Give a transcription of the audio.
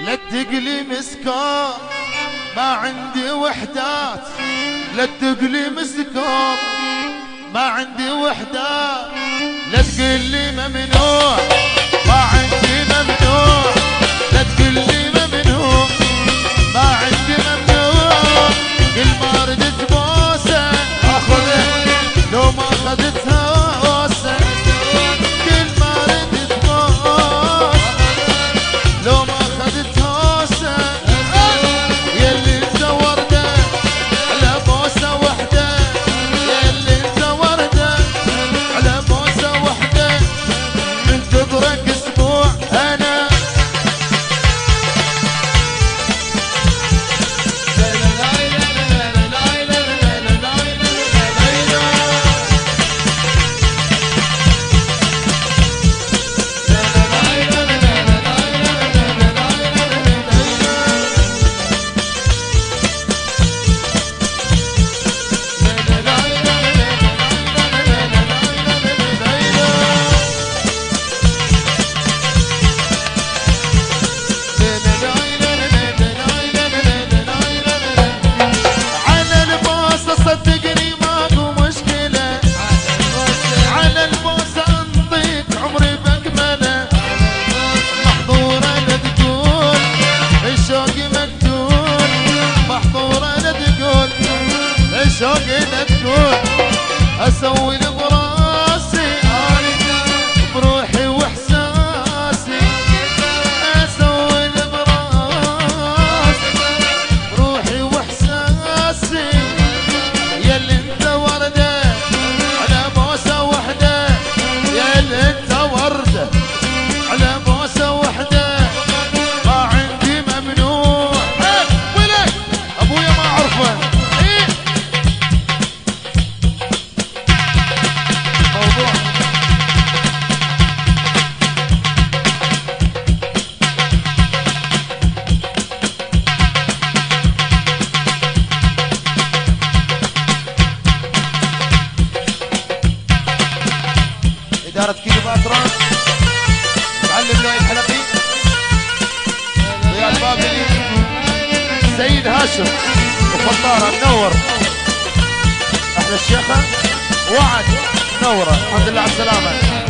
لا تدقلي مسكار ما عندي وحدات، لا تدقلي مسكار ما عندي وحدات، لا تقلي ممنوع ما عندي ممنوع، لا تقلي ممنوع ما عندي ممنوع. كل ما ردت بوسه اخذها لو ما اخذتها بوسه، كل ما ردت بوسه لو ما اخذتها بوسه. يلي انت ورده على بوسه وحده، يلي انت ورده على بوسه وحده، منتظرك اسبوع انا. صدقني ماكو مشكلة على البوسة انطيك عمري بأكمله. محظورة لا تقول الشوق مقتول، محظورة لا تقول الشوق لا تقول. اسوي براسي بروحي واحساسي، اسوي براسي بروحي واحساسي. ياللي انت وردة على بوسة وحدة، ياللي انت وردة على بوسة وحدة، ما عندي ممنوع. ولك ابويا ما اعرفه موضوع. إدارة كيلو باتران، معلم لؤي الحلقي، ضياء البابلي، سيد هاشم وفطارة منور، أحلى الشيخة وعد منورة. الحمد لله على السلامة.